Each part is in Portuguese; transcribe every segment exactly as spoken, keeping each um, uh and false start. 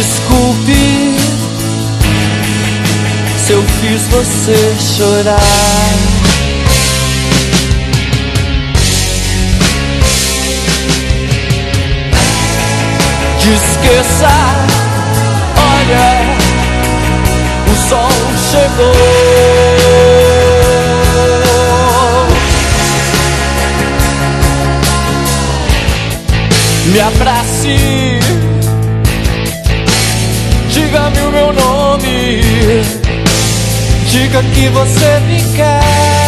Desculpe se eu fiz você chorar. Esqueça, olha, o sol chegou. Me abrace, diga-me o meu nome, diga que você me quer.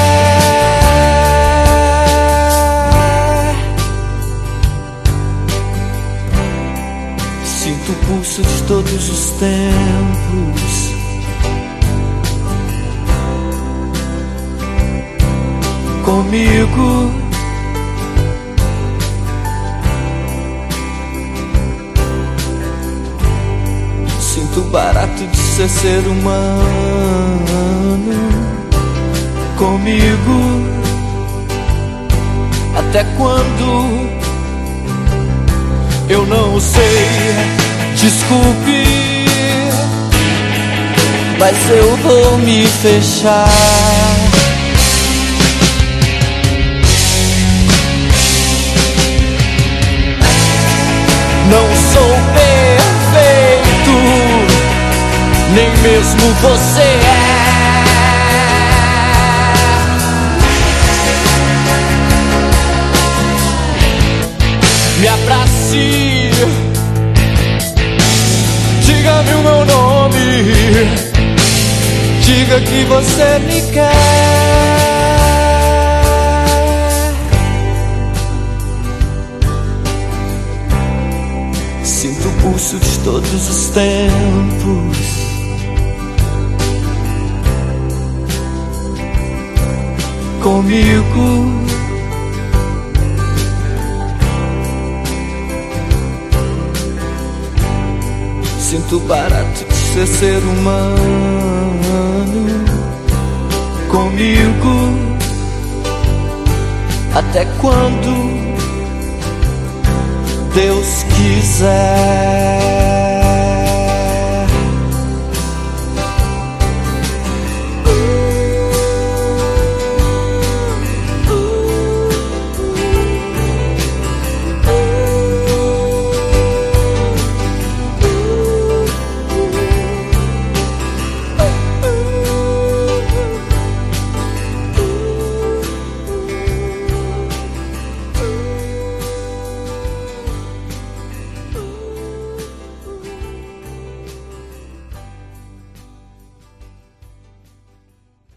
Sinto o pulso de todos os tempos, comigo. Sinto o barato de ser ser humano, comigo. Até quando? Eu não sei, desculpe, mas eu vou me fechar. Não sou perfeito, nem mesmo você é. Me abrace, diga-me o meu nome, diga que você me quer. Sinto o pulso de todos os tempos, comigo. Sinto o barato de ser ser humano, comigo. Até quando Deus quiser.